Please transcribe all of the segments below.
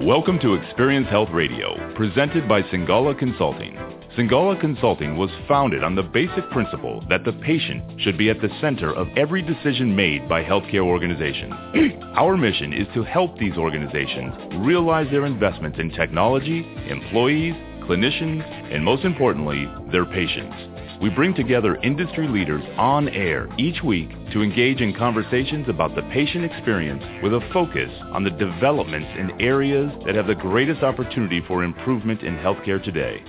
Welcome to Experience Health Radio, presented by Singala Consulting. Singala Consulting was founded on the basic principle that the patient should be at the center of every decision made by healthcare organizations. Our mission is to help these organizations realize their investments in technology, employees, clinicians, and most importantly, their patients. We bring together industry leaders on air each week to engage in conversations about the patient experience with a focus on the developments in areas that have the greatest opportunity for improvement in healthcare today.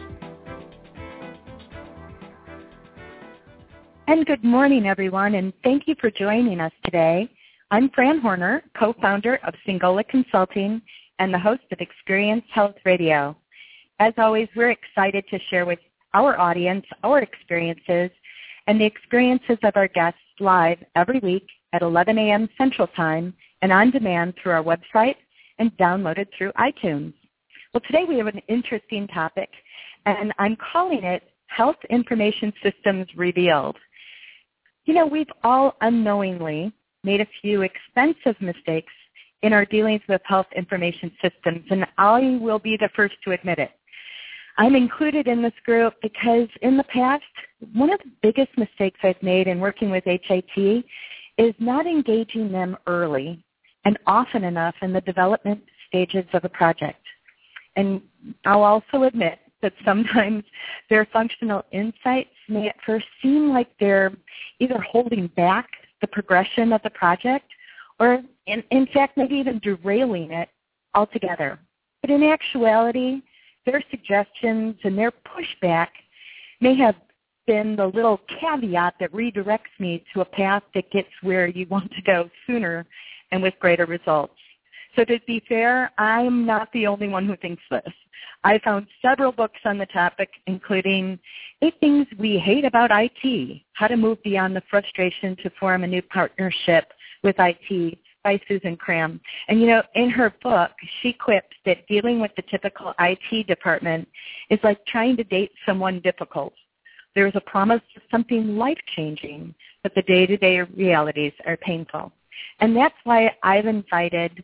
And good morning, everyone, and thank you for joining us today. I'm Fran Horner, co-founder of Singala Consulting and the host of Experience Health Radio. As always, we're excited to share with our audience, our experiences, and the experiences of our guests live every week at 11 a.m. Central Time and on demand through our website and downloaded through iTunes. Well, today we have an interesting topic, and I'm calling it Health Information Systems Revealed. You know, we've all unknowingly made a few expensive mistakes in our dealings with health information systems, and I will be the first to admit it. I'm included in this group because in the past, one of the biggest mistakes I've made in working with HIT is not engaging them early and often enough in the development stages of a project. And I'll also admit that sometimes their functional insights may at first seem like they're either holding back the progression of the project or, in fact, maybe even derailing it altogether. But in actuality, their suggestions and their pushback may have been the little caveat that redirects me to a path that gets where you want to go sooner and with greater results. So to be fair, I'm not the only one who thinks this. I found several books on the topic, including 8 Things We Hate About IT, How to Move Beyond the Frustration to Form a New Partnership with IT, by Susan Cram. And, you know, in her book, she quips that dealing with the typical IT department is like trying to date someone difficult. There is a promise of something life-changing, but the day-to-day realities are painful. And that's why I've invited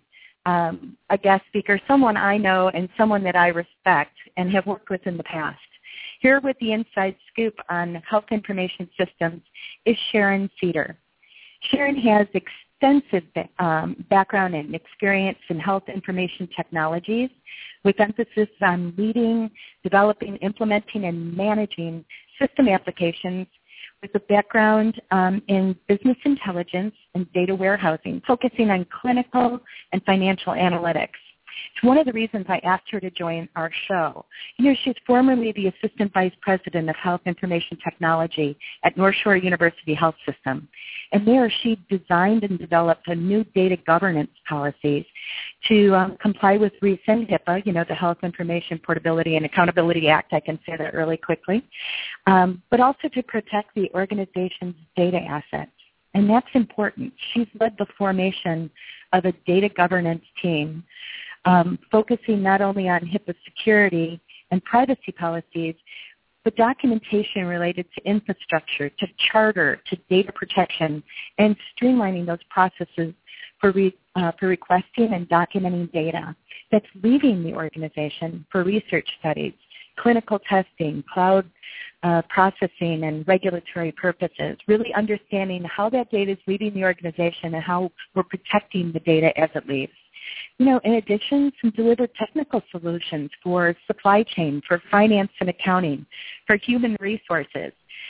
a guest speaker, someone I know and someone that I respect and have worked with in the past. Here with the inside scoop on health information systems is Sharon Cedar. Sharon has extensive background and experience in health information technologies with emphasis on leading, developing, implementing, and managing system applications with a background in business intelligence and data warehousing, focusing on clinical and financial analytics. It's one of the reasons I asked her to join our show. You know, she's formerly the Assistant Vice President of Health Information Technology at North Shore University Health System. And there she designed and developed a new data governance policies to comply with recent HIPAA, you know, the Health Information Portability and Accountability Act, I can say that really quickly, but also to protect the organization's data assets. And that's important. She's led the formation of a data governance team focusing not only on HIPAA security and privacy policies, but documentation related to infrastructure, to charter, to data protection, and streamlining those processes for requesting and documenting data that's leaving the organization for research studies, clinical testing, cloud processing, and regulatory purposes, really understanding how that data is leaving the organization and how we're protecting the data as it leaves. You know, in addition, some delivered technical solutions for supply chain, for finance and accounting, for human resources,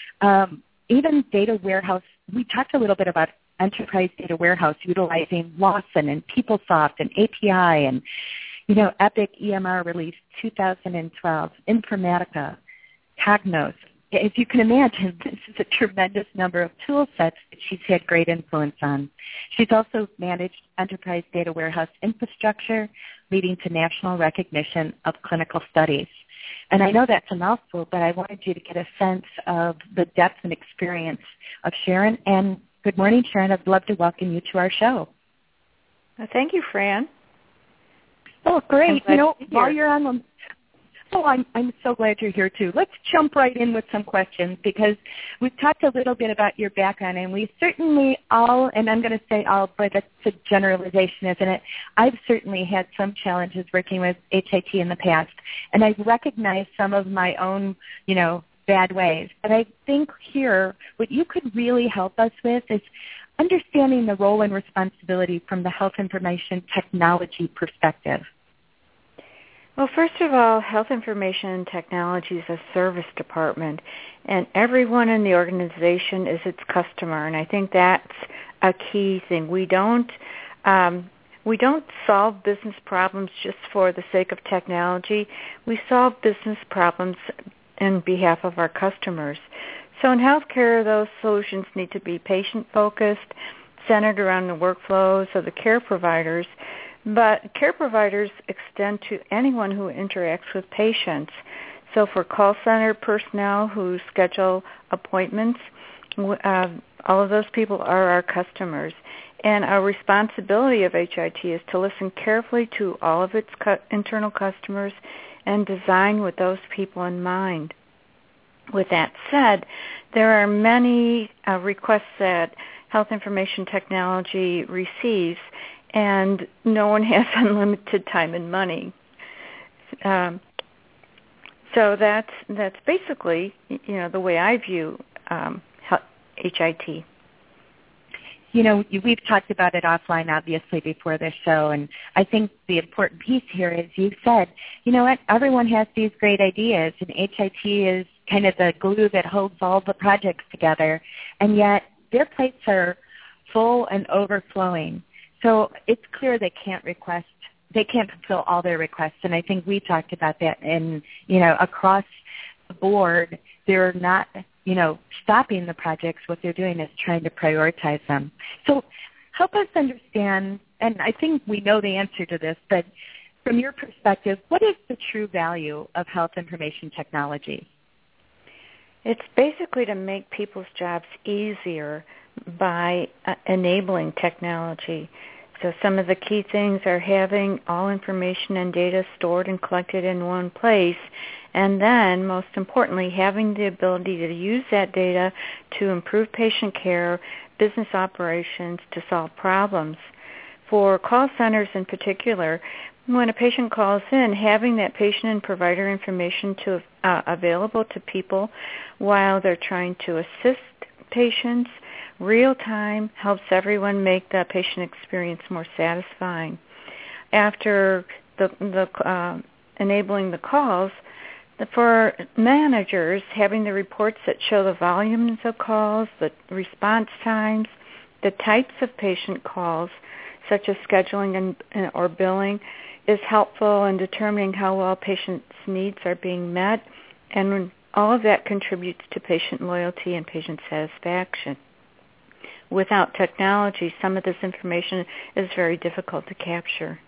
even data warehouse. We talked a little bit about enterprise data warehouse utilizing Lawson and PeopleSoft and API and, you know, Epic EMR release 2012, Informatica, Cognos. As you can imagine, this is a tremendous number of tool sets that she's had great influence on. She's also managed enterprise data warehouse infrastructure, leading to national recognition of clinical studies. And I know that's a mouthful, but I wanted you to get a sense of the depth and experience of Sharon. And good morning, Sharon. I'd love to welcome you to our show. Well, thank you, Fran. Oh, great. You know, while you're on the Oh, I'm so glad you're here, too. Let's jump right in with some questions because we've talked a little bit about your background, and we certainly all, and I'm going to say all, but that's a generalization, isn't it? I've certainly had some challenges working with HIT in the past, and I've recognized some of my own, bad ways. But I think here what you could really help us with is understanding the role and responsibility from the health information technology perspective. Well, first of all, health information technology is a service department, and everyone in the organization is its customer, and I think that's a key thing. We don't solve business problems just for the sake of technology. We solve business problems on behalf of our customers. So in healthcare, those solutions need to be patient-focused, centered around the workflows of the care providers. But care providers extend to anyone who interacts with patients. So for call center personnel who schedule appointments, all of those people are our customers. And our responsibility of HIT is to listen carefully to all of its internal customers and design with those people in mind. With that said, there are many requests that health information technology receives, and no one has unlimited time and money. So that's basically, the way I view HIT. We've talked about it offline, obviously, before this show, and I think the important piece here is you said, you know what, everyone has these great ideas, and HIT is kind of the glue that holds all the projects together, and yet their plates are full and overflowing. So it's clear they can't fulfill all their requests, and I think we talked about that. And across the board, they're not, stopping the projects. What they're doing is trying to prioritize them. So help us understand, and I think we know the answer to this, but from your perspective, what is the true value of health information technology? It's basically to make people's jobs easier by enabling technology. So some of the key things are having all information and data stored and collected in one place, and then, most importantly, having the ability to use that data to improve patient care, business operations, to solve problems. For call centers in particular, when a patient calls in, having that patient and provider information available to people while they're trying to assist patients real time helps everyone make the patient experience more satisfying. After enabling the calls, for managers, having the reports that show the volumes of calls, the response times, the types of patient calls, such as scheduling or billing, is helpful in determining how well patients' needs are being met, and all of that contributes to patient loyalty and patient satisfaction. Without technology, some of this information is very difficult to capture.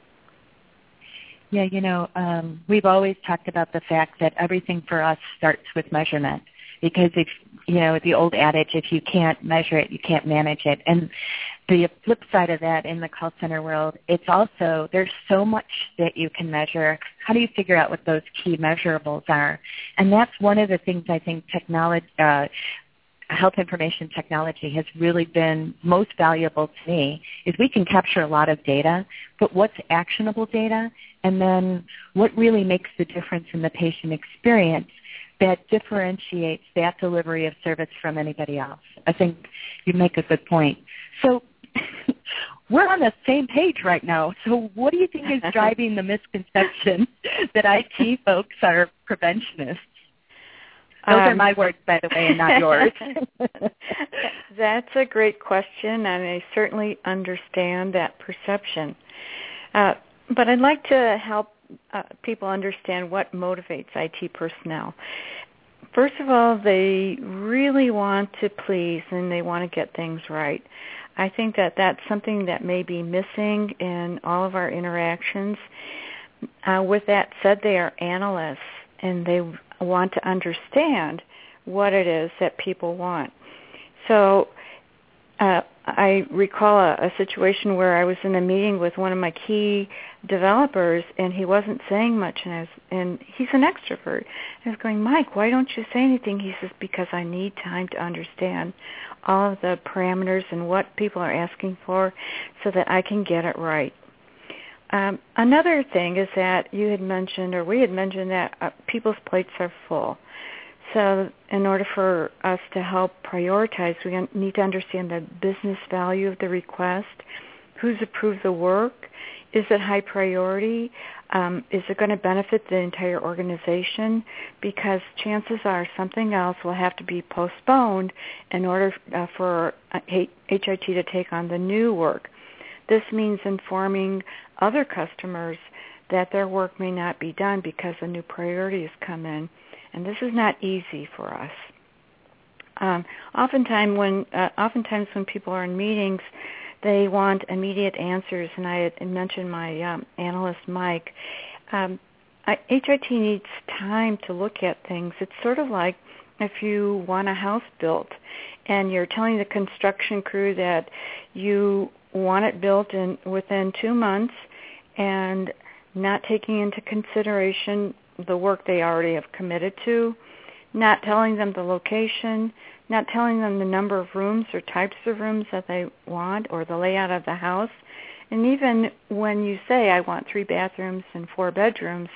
Yeah, we've always talked about the fact that everything for us starts with measurement, because if, the old adage, if you can't measure it, you can't manage it. And the flip side of that in the call center world, it's also, there's so much that you can measure. How do you figure out what those key measurables are? And that's one of the things I think health information technology has really been most valuable to me, is we can capture a lot of data, but what's actionable data, and then what really makes the difference in the patient experience that differentiates that delivery of service from anybody else. I think you make a good point. So we're on the same page right now. So what do you think is driving the misconception that IT folks are preventionists? Those are my words, by the way, and not yours. That's a great question, and I certainly understand that perception. But I'd like to help people understand what motivates IT personnel. First of all, they really want to please and they want to get things right. I think that that's something that may be missing in all of our interactions. With that said, they are analysts, and they want to understand what it is that people want. So I recall a situation where I was in a meeting with one of my key developers, and he wasn't saying much, and he's an extrovert. I was going, Mike, why don't you say anything? He says, because I need time to understand all of the parameters and what people are asking for so that I can get it right. Another thing is that you had mentioned, or we had mentioned, that people's plates are full. So in order for us to help prioritize, we need to understand the business value of the request, who's approved the work, is it high priority, is it going to benefit the entire organization, because chances are something else will have to be postponed in order for HIT to take on the new work. This means informing other customers that their work may not be done because a new priority has come in. And this is not easy for us. Oftentimes when people are in meetings, they want immediate answers. And I had mentioned my analyst, Mike. HIT needs time to look at things. It's sort of like if you want a house built and you're telling the construction crew that you want it built within 2 months and not taking into consideration the work they already have committed to, not telling them the location, not telling them the number of rooms or types of rooms that they want or the layout of the house. And even when you say, I want 3 bathrooms and 4 bedrooms,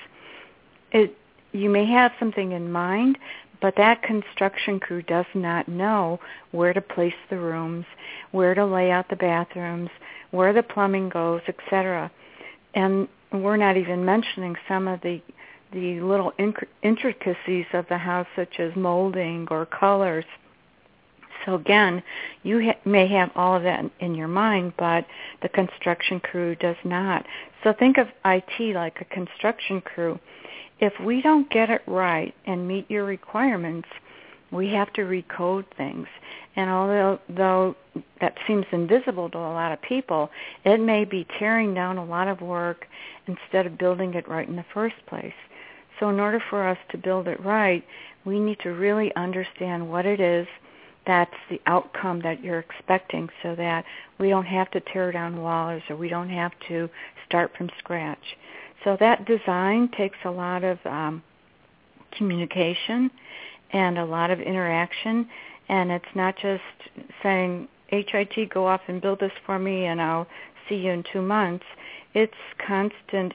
you may have something in mind, but that construction crew does not know where to place the rooms, where to lay out the bathrooms, where the plumbing goes, etc. And we're not even mentioning some of the little intricacies of the house, such as molding or colors. So again, you may have all of that in your mind, but the construction crew does not. So think of IT like a construction crew. If we don't get it right and meet your requirements, we have to recode things. And although that seems invisible to a lot of people, it may be tearing down a lot of work instead of building it right in the first place. So in order for us to build it right, we need to really understand what it is that's the outcome that you're expecting, so that we don't have to tear down walls or we don't have to start from scratch. So that design takes a lot of communication and a lot of interaction, and it's not just saying, HIT, go off and build this for me and I'll see you in 2 months. It's constant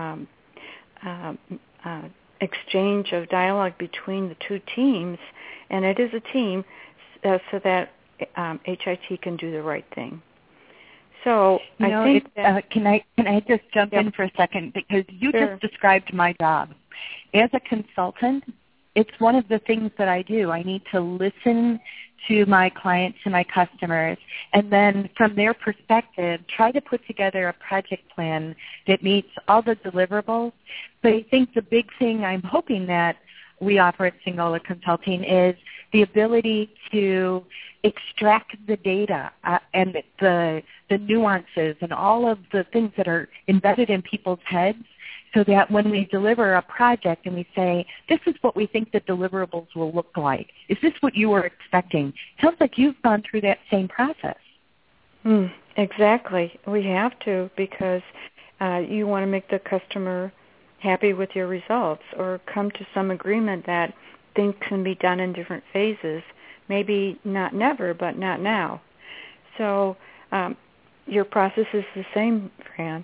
exchange of dialogue between the two teams, and it is a team, so that HIT can do the right thing. So I think can I just jump in for a second, because you just described my job. As a consultant, it's one of the things that I do. I need to listen to my clients and my customers, and then from their perspective, try to put together a project plan that meets all the deliverables. But I think the big thing I'm hoping that we offer at Singola Consulting is the ability to extract the data and the nuances and all of the things that are embedded in people's heads, so that when we deliver a project and we say, this is what we think the deliverables will look like, is this what you were expecting? Sounds like you've gone through that same process. Exactly. We have to, because you want to make the customer happy with your results, or come to some agreement that things can be done in different phases. Maybe not never, but not now. So your process is the same, Fran.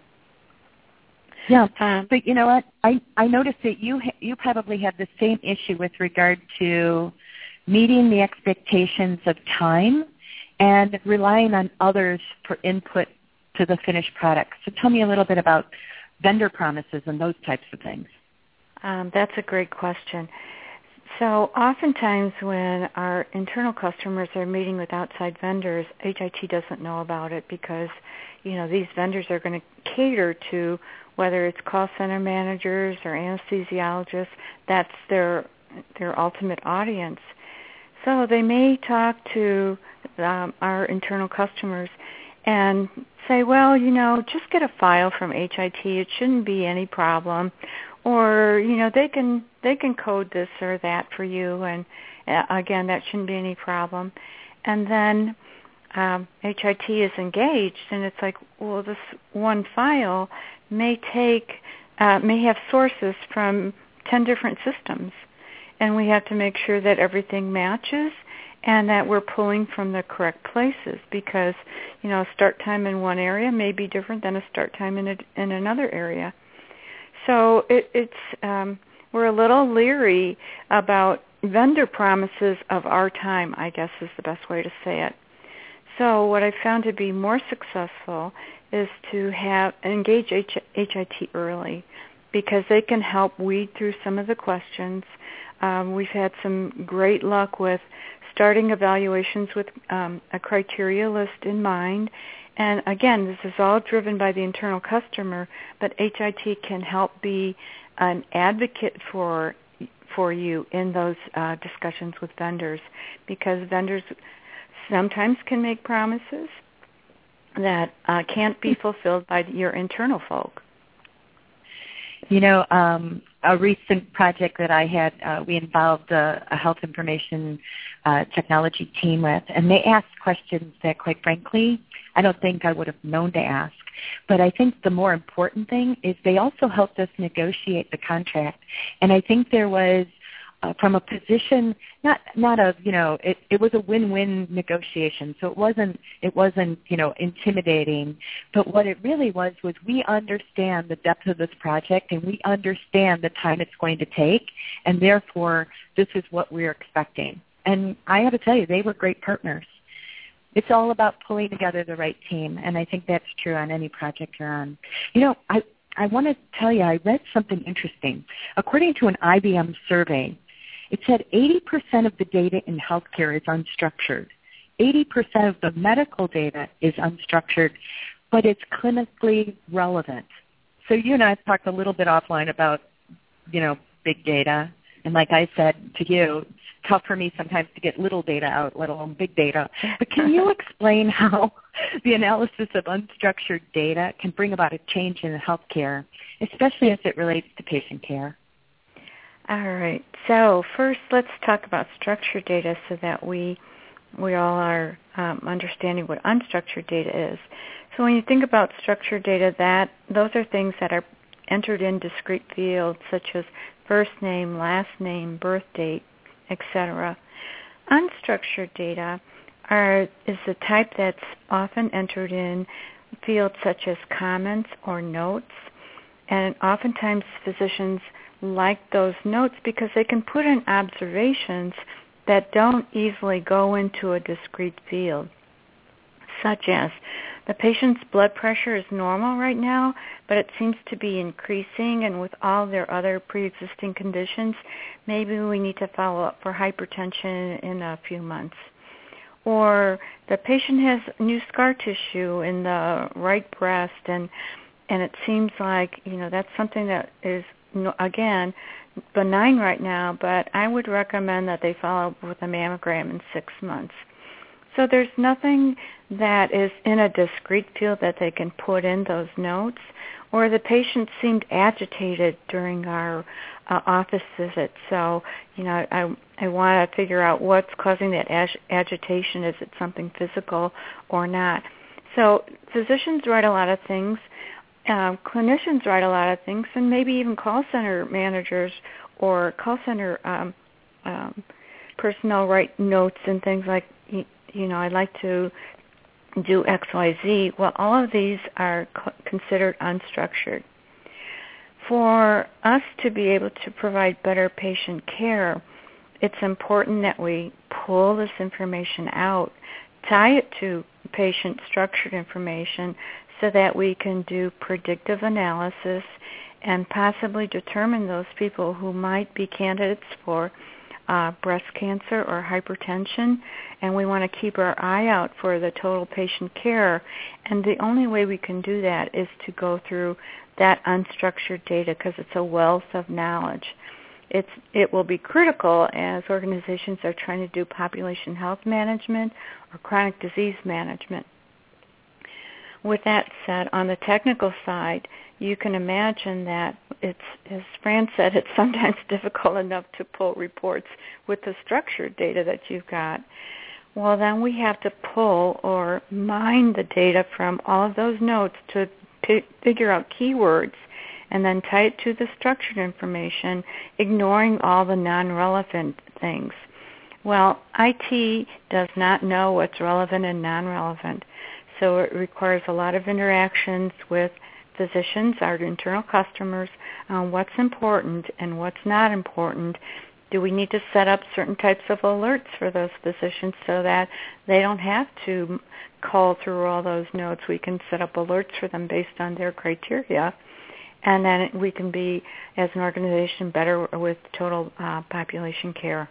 Yeah, but you know what? I noticed that you probably have the same issue with regard to meeting the expectations of time and relying on others for input to the finished product. So tell me a little bit about vendor promises and those types of things. That's a great question. So oftentimes when our internal customers are meeting with outside vendors, HIT doesn't know about it, because these vendors are going to cater to, whether it's call center managers or anesthesiologists, that's their ultimate audience. So they may talk to our internal customers and say, well, just get a file from HIT. It shouldn't be any problem. Or, they can code this or that for you, and again, that shouldn't be any problem. And then HIT is engaged, and it's like, well, this one file may have sources from 10 different systems, and we have to make sure that everything matches and that we're pulling from the correct places, because start time in one area may be different than a start time in another area. So we're a little leery about vendor promises of our time, I guess is the best way to say it. So what I found to be more successful is to engage HIT early, because they can help weed through some of the questions. We've had some great luck with starting evaluations with a criteria list in mind. And again, this is all driven by the internal customer, but HIT can help be an advocate for you in those discussions with vendors, because vendors sometimes can make promises that can't be fulfilled by your internal folk. A recent project that I had, we involved a health information technology team with, and they asked questions that, quite frankly, I don't think I would have known to ask. But I think the more important thing is they also helped us negotiate the contract. And I think there was, from a position, not of, it was a win-win negotiation. So it wasn't, intimidating. But what it really was we understand the depth of this project, and we understand the time it's going to take, and therefore this is what we're expecting. And I have to tell you, they were great partners. It's all about pulling together the right team, and I think that's true on any project you're on. I want to tell you, I read something interesting. According to an IBM survey, it said 80% of the data in healthcare is unstructured. 80% of the medical data is unstructured, but it's clinically relevant. So you and I have talked a little bit offline about, big data. And like I said to you, it's tough for me sometimes to get little data out, let alone big data. But can you explain how the analysis of unstructured data can bring about a change in healthcare, especially as it relates to patient care? All right. So first, let's talk about structured data so that we all are understanding what unstructured data is. So when you think about structured data, those are things that are entered in discrete fields such as first name, last name, birth date, etc. Unstructured data is the type that's often entered in fields such as comments or notes, and oftentimes physicians like those notes because they can put in observations that don't easily go into a discrete field, such as the patient's blood pressure is normal right now, but it seems to be increasing, and with all their other pre-existing conditions, maybe we need to follow up for hypertension in a few months. Or the patient has new scar tissue in the right breast, and it seems like, that's something that is, again, benign right now, but I would recommend that they follow up with a mammogram in 6 months. So there's nothing that is in a discrete field that they can put in those notes, or the patient seemed agitated during our office visit. So, I want to figure out what's causing that agitation. Is it something physical or not? So physicians write a lot of things. Clinicians write a lot of things, and maybe even call center managers or call center personnel write notes and things like, I'd like to do X, Y, Z. Well, all of these are considered unstructured. For us to be able to provide better patient care, it's important that we pull this information out, tie it to patient structured information so that we can do predictive analysis and possibly determine those people who might be candidates for breast cancer or hypertension, and we want to keep our eye out for the total patient care. And the only way we can do that is to go through that unstructured data because it's a wealth of knowledge. It will be critical as organizations are trying to do population health management or chronic disease management. With that said, on the technical side, you can imagine that it's, as Fran said, it's sometimes difficult enough to pull reports with the structured data that you've got. well, then we have to pull or mine the data from all of those notes to figure out keywords and then tie it to the structured information, ignoring all the non-relevant things. Well, IT does not know what's relevant and non-relevant, so it requires a lot of interactions with physicians, our internal customers, on what's important and what's not important. Do we need to set up certain types of alerts for those physicians so that they don't have to call through all those notes? We can set up alerts for them based on their criteria, and then we can be, as an organization, better with total population care.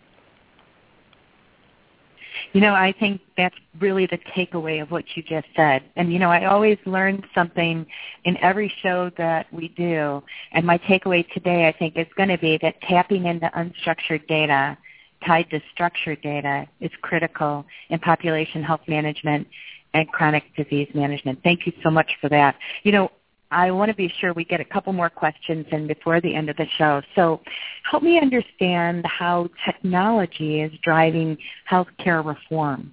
I think that's really the takeaway of what you just said. And, I always learn something in every show that we do. And my takeaway today, I think, is going to be that tapping into unstructured data tied to structured data is critical in population health management and chronic disease management. Thank you so much for that. I want to be sure we get a couple more questions in before the end of the show. So help me understand how technology is driving healthcare reform.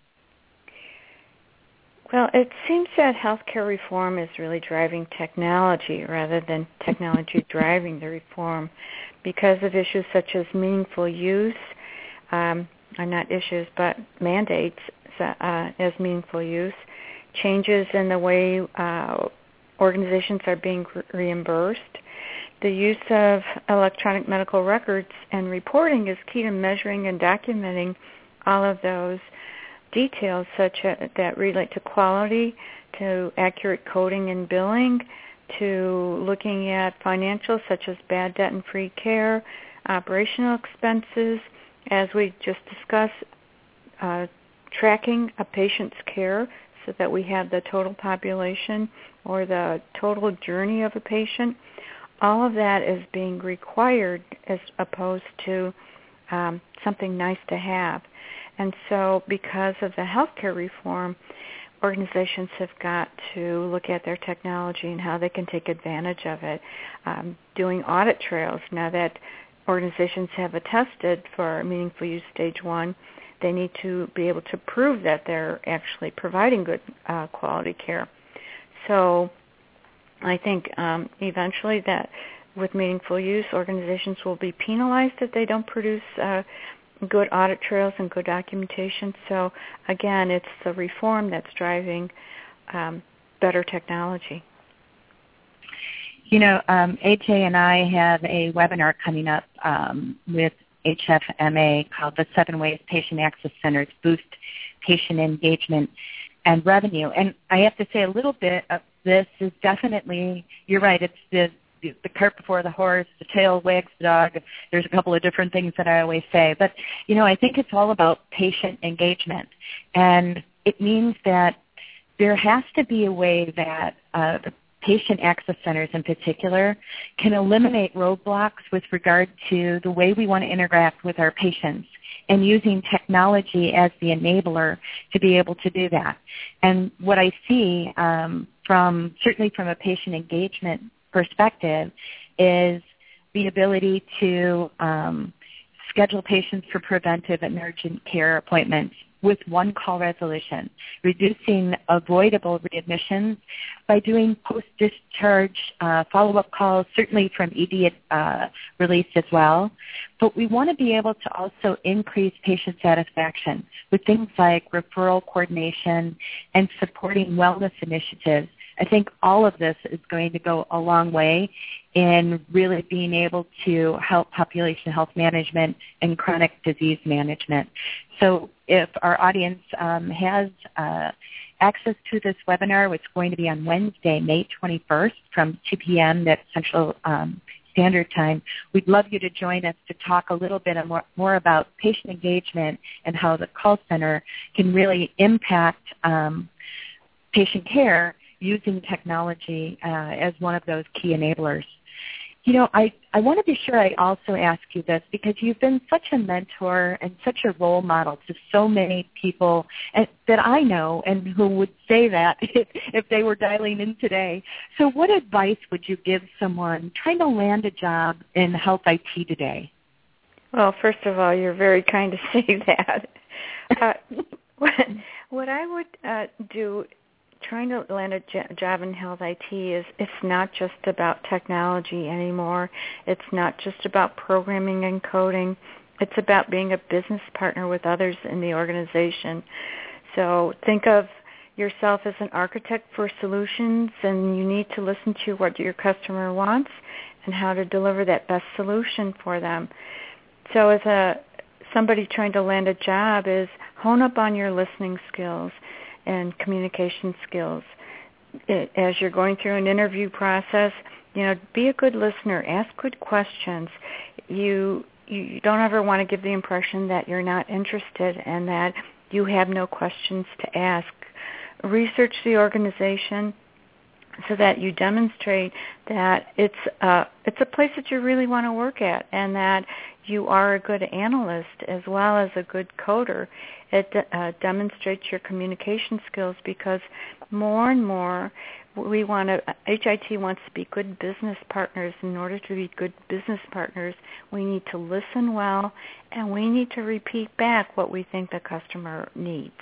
Well, it seems that healthcare reform is really driving technology rather than technology driving the reform because of issues such as meaningful use, or not issues, but mandates as meaningful use, changes in the way organizations are being reimbursed. The use of electronic medical records and reporting is key to measuring and documenting all of those details that relate to quality, to accurate coding and billing, to looking at financials such as bad debt and free care, operational expenses, as we just discussed, tracking a patient's care so that we have the total population or the total journey of a patient. All of that is being required as opposed to something nice to have. And so because of the healthcare reform, organizations have got to look at their technology and how they can take advantage of it. Doing audit trails, now that organizations have attested for meaningful use stage 1, they need to be able to prove that they're actually providing good quality care. So I think eventually that with meaningful use, organizations will be penalized if they don't produce good audit trails and good documentation. So again, it's the reform that's driving better technology. AJ and I have a webinar coming up with HFMA called The 7 Ways Patient Access Centers Boost Patient Engagement and Revenue. And I have to say a little bit of this is definitely, you're right, it's the cart before the horse, the tail wags the dog. There's a couple of different things that I always say. But, I think it's all about patient engagement. And it means that there has to be a way that the patient access centers in particular can eliminate roadblocks with regard to the way we want to interact with our patients and using technology as the enabler to be able to do that. And what I see certainly from a patient engagement perspective is the ability to schedule patients for preventive and urgent care appointments with one-call resolution, reducing avoidable readmissions by doing post-discharge follow-up calls, certainly from ED release as well. But we want to be able to also increase patient satisfaction with things like referral coordination and supporting wellness initiatives. I think all of this is going to go a long way in really being able to help population health management and chronic disease management. So if our audience has access to this webinar, which is going to be on Wednesday, May 21st from 2 p.m. That's Central Standard Time, we'd love you to join us to talk a little bit more about patient engagement and how the call center can really impact patient care using technology as one of those key enablers. I want to be sure I also ask you this because you've been such a mentor and such a role model to so many people that I know and who would say that if they were dialing in today. So what advice would you give someone trying to land a job in health IT today? Well, first of all, you're very kind to say that. What I would do trying to land a job in health IT is it's not just about technology anymore. It's not just about programming and coding. It's about being a business partner with others in the organization. So think of yourself as an architect for solutions, and you need to listen to what your customer wants and how to deliver that best solution for them. So as somebody trying to land a job is hone up on your listening skills and communication skills. As you're going through an interview process, be a good listener. Ask good questions. You don't ever want to give the impression that you're not interested and that you have no questions to ask. Research the organization so that you demonstrate that it's a place that you really want to work at and that you are a good analyst as well as a good coder. It demonstrates your communication skills because more and more HIT wants to be good business partners. In order to be good business partners, we need to listen well and we need to repeat back what we think the customer needs.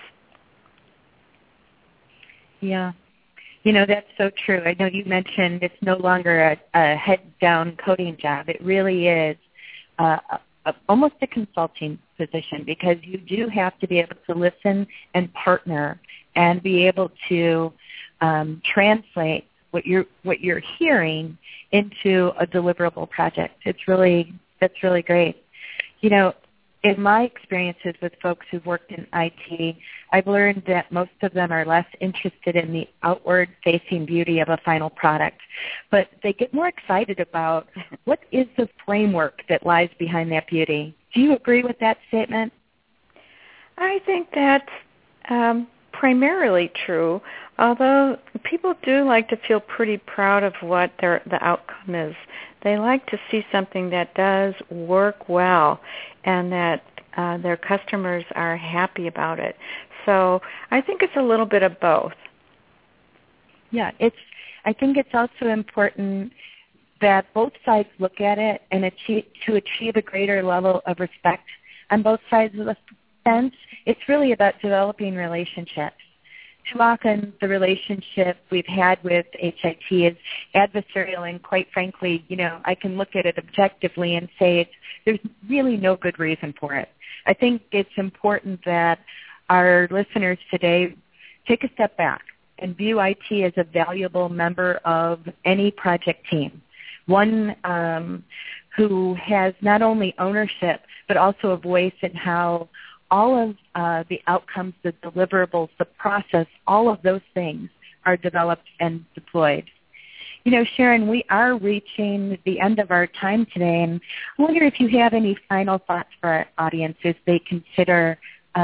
Yeah. That's so true. I know you mentioned it's no longer a head-down coding job. It really is almost a consulting position because you do have to be able to listen and partner and be able to translate what you're hearing into a deliverable project. That's really great. In my experiences with folks who've worked in IT, I've learned that most of them are less interested in the outward-facing beauty of a final product, but they get more excited about what is the framework that lies behind that beauty. Do you agree with that statement? I think that's primarily true, although people do like to feel pretty proud of what the outcome is. They like to see something that does work well and that their customers are happy about it. So I think it's a little bit of both. Yeah, I think it's also important that both sides look at it and achieve a greater level of respect on both sides of the fence. It's really about developing relationships. Too often the relationship we've had with HIT is adversarial, and quite frankly, I can look at it objectively and say there's really no good reason for it. I think it's important that our listeners today take a step back and view IT as a valuable member of any project team, one who has not only ownership but also a voice in how all of the outcomes, the deliverables, the process, all of those things are developed and deployed. Sharon, we are reaching the end of our time today, and I wonder if you have any final thoughts for our audience as they consider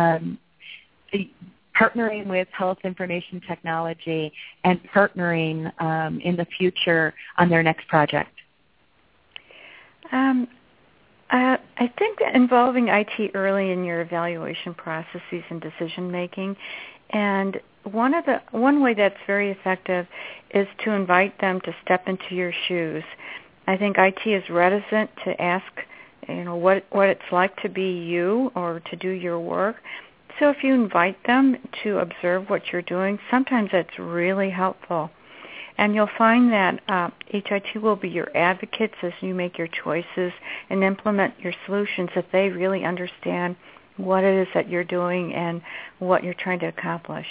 partnering with health information technology and partnering in the future on their next project. I think that involving IT early in your evaluation processes and decision making, and one way that's very effective is to invite them to step into your shoes. I think IT is reticent to ask, what it's like to be you or to do your work. So if you invite them to observe what you're doing, sometimes that's really helpful. And you'll find that HIT will be your advocates as you make your choices and implement your solutions if they really understand what it is that you're doing and what you're trying to accomplish.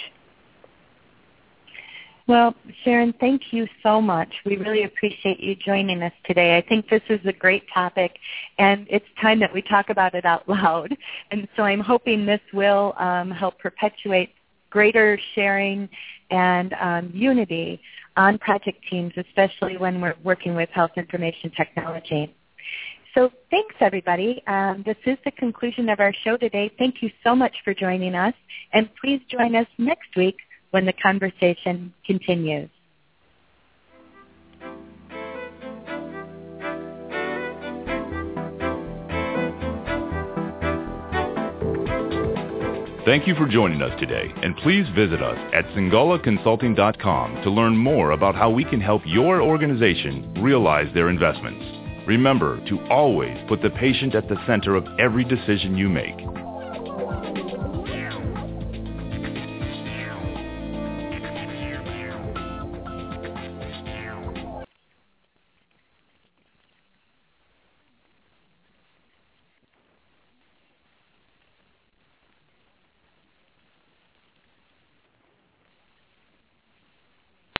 Well, Sharon, thank you so much. We really appreciate you joining us today. I think this is a great topic, and it's time that we talk about it out loud. And so I'm hoping this will help perpetuate greater sharing and unity on project teams, especially when we're working with health information technology. So thanks, everybody. This is the conclusion of our show today. Thank you so much for joining us, and please join us next week when the conversation continues. Thank you for joining us today, and please visit us at SingolaConsulting.com to learn more about how we can help your organization realize their investments. Remember to always put the patient at the center of every decision you make.